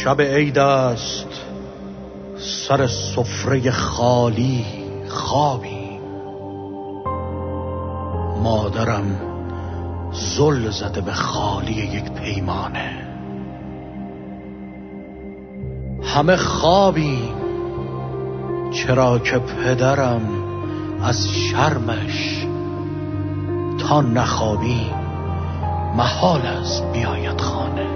شب عید است، سر سفره خالی خوابیم. مادرم زل زده به خالی یک پیمانه. همه خوابیم، چرا که پدرم از شرمش تا نخوابیم محال است بیاید خانه.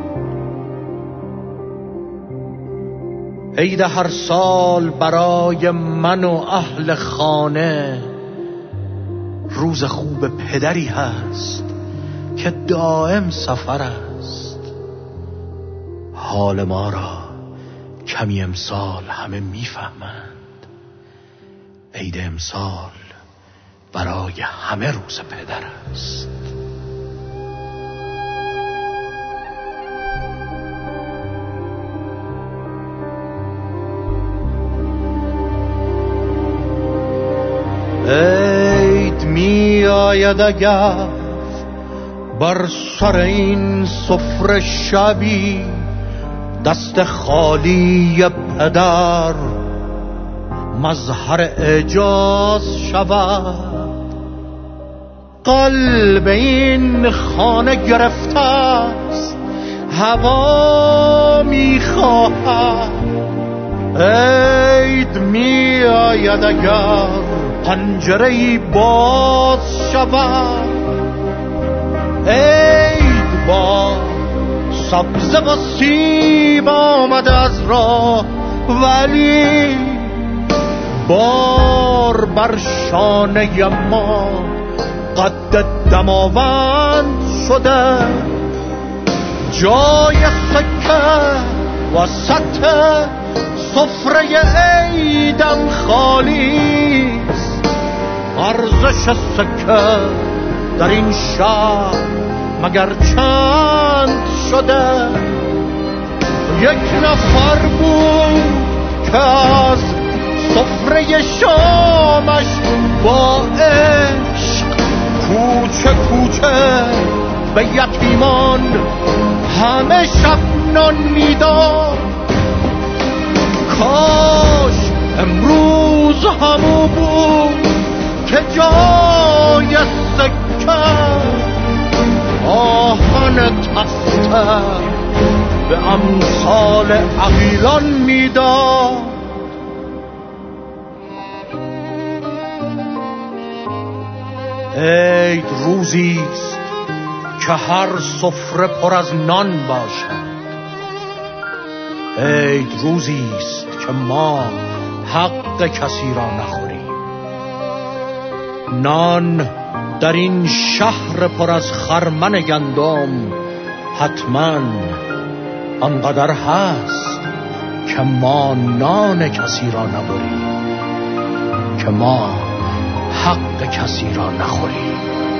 عید هر سال برای من و اهل خانه روز خوب پدری هست که دائم سفر است. حال ما را کمی امسال همه میفهمند. عید امسال برای همه روز پدر است. عید می آید اگر بر سر این سفره شبی دست خالی پدر مظهر اعجاز شود. قلب این خانه گرفته است، هوا می خواهد. عید می آید اگر پنجره‌ای باز شود. عید با سبزه و سیب آمده از راه، ولی بار بر شانه ما قد دماوند شده. جای سکه وسط سفره عیدم خالی است. ارزش سکه در این شهر مگر چند شده؟ یک نفر بود که از سفره شامش با عشق کوچه کوچه به یتیمان همه شب نان میداد. کاش امروز همو بود که جای سکه آهن تفته به امثال عقیلان میداد. عید روزیست که هر سفره پر از نان باشد. عید روزیست که ما حق کسی را نخوریم. نان در این شهر پر از خرمن گندم حتما آنقدر هست که ما نان کسی را نبریم، که ما حق کسی را نخوریم.